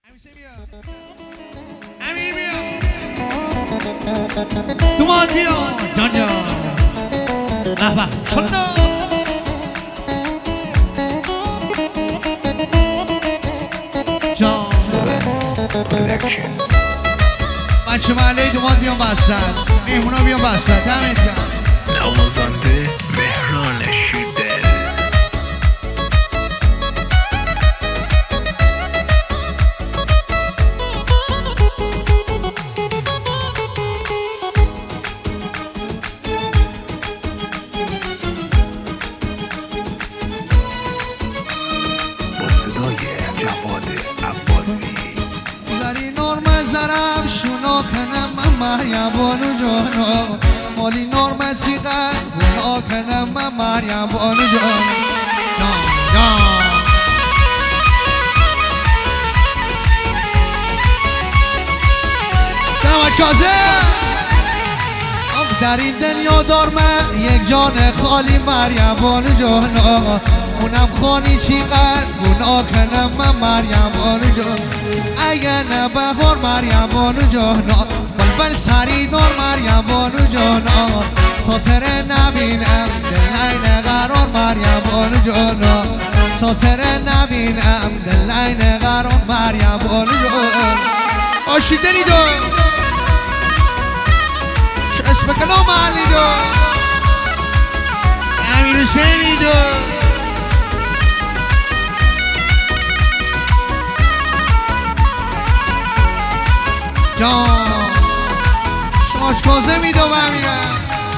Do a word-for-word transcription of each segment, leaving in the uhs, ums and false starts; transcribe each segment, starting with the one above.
همیشه بیا امیر بیا دوماد بیا جان جان احبا شلنا جان بچه محله دوماد بیان بستن میهمونا بیان بستن دمت گرم نوازنده مهران شیدل با صدای جواد عباسی زری نرم زرم شونا کنم من مریم بانو جانا مالی نرم تیغه گنا کنم من مریم بانو جانا جان جان دمت کازه در این دنیا دارم یک جان خالی مریم بانو جانا اونم خانی چیقدر گناه کنم من مریم بانو جانا اگه نه بهار مریم بانو جانا بلبل سری دار مریم بانو جانا خاطر نبینم دل این قرار مریم بانو جانا خاطر نبینم دل این قرار مریم بانو جانا آشیدنی دو اسم کلام علی دو امیر حسینی دو جان شاش کازه میدم امیرم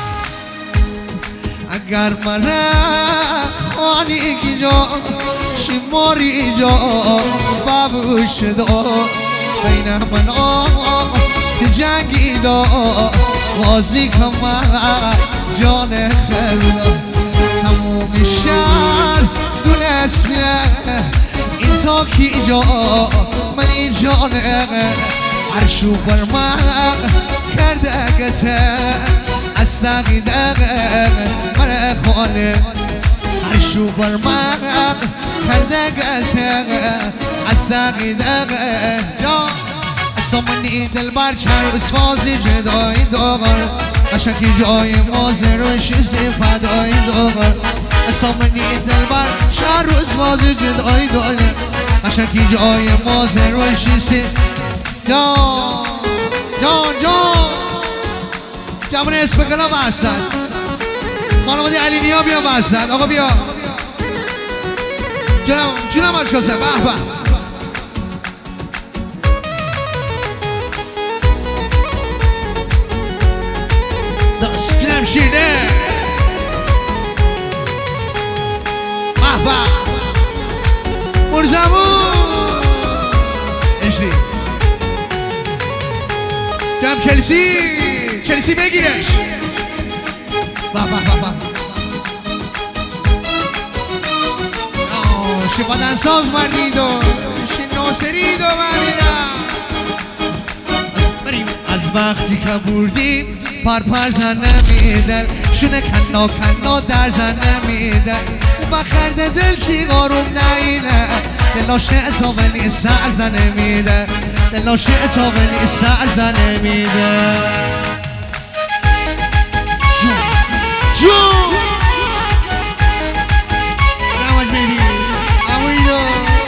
اگر من خانی کی جا شماری جا بابوش دا بین من آم جنگی دا بازی کمه جان خلا تموم شهر دونست میره این تا کی جا من این جانه عرشو برمق کرده گته از تقیده من خاله عرشو برمق کرده گته از تقیده جا سامنی دل بر چند اسفازی جدای داغر قشنگی جای مازه روش زفدای داغر سامنی دل بر چند اسفازی جدای داغر قشنگی جای مازه روش زفدای جان جان جان جوان اسم کلام هستن خانواده علی نیا بیا بستن آقا بیا جونم جونم آشکازه به به دست جونم شیرده به به مرزمون اشتی جم چلسی چلسی بگیرش با با با با شی بدن ساز مردید و شی ناصرید و مریدم بریم از وقتی که بردیم پر پر زن نمیدن شونه کنا کنا در زن نمیدن بخرده دل چی آروم نینه دلاش اتاقلی سر زن نمیده دلاش اتاقلی سر زن نمیده جون جون نماج میدی امویدو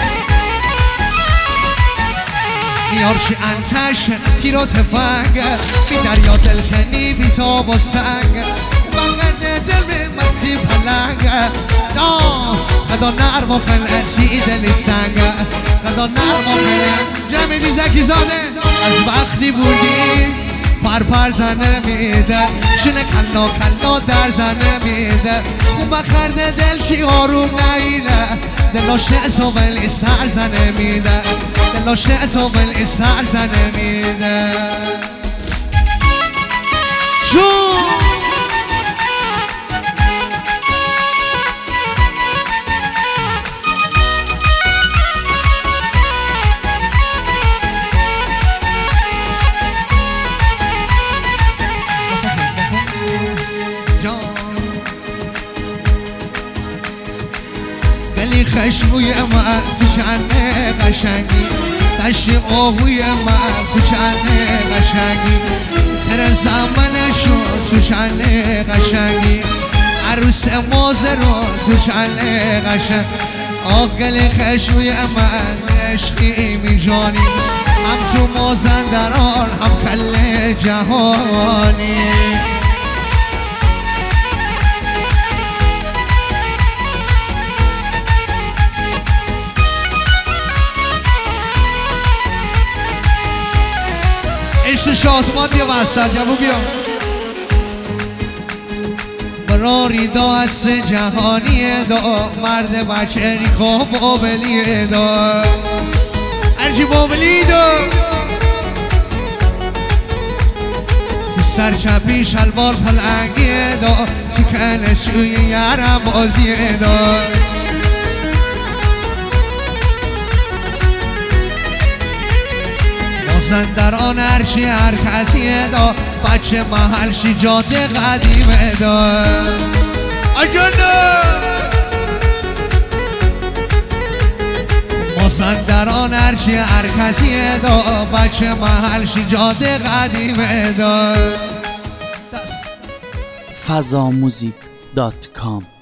میارشی انتش تیر و تفنگ بی دریا دلتنی بی تاب و سنگ بخرده دل به مسیح پلنگ قدا نرم و پلنتی دلی سنگ قدا نرم و پلنت جمعیدی زکی زاده از وقتی بودی پر پر زنه میده شونه کلا کلا در زنه میده اون بخرده دل چی آروم نگیره دلاش اتاقلی سر زنه میده دلاش اتاقلی سر زنه میده جون خشبوی من تو چنه قشنگی دشت آهوی من تو چله قشنگی تر زمانشو تو چله قشنگی عروس مازه رو تو چله قشنگ آقل خشوی من عشقی می جانی هم تو مازندران هم کل جهانی عشق شادمان یه وسط جمعو بیام براری دا است جهانی دا مرد بچه ریخا بابلی دا هرچی بابلی دا تی سرچپی شلوار پلنگی دا تی کلشوی یرم بازی دا مازندران هرچی هر کسی دا بچه محل شی جاده قدیمه دا اجنه مازندران هرچی هر کسی دا بچه محل شی جاده قدیمه دا فضا موزیک دات کام